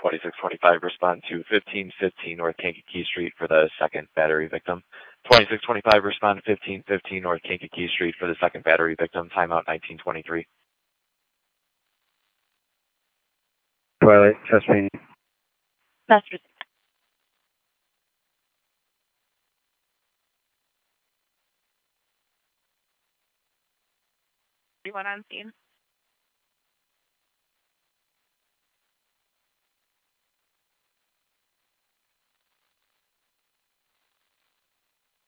2625, respond to 1515 North Kankakee Street for the second battery victim. 2625, respond to 1515 North Kankakee Street for the second battery victim. Timeout 1923. Twilight, test me. Master. 31 on scene.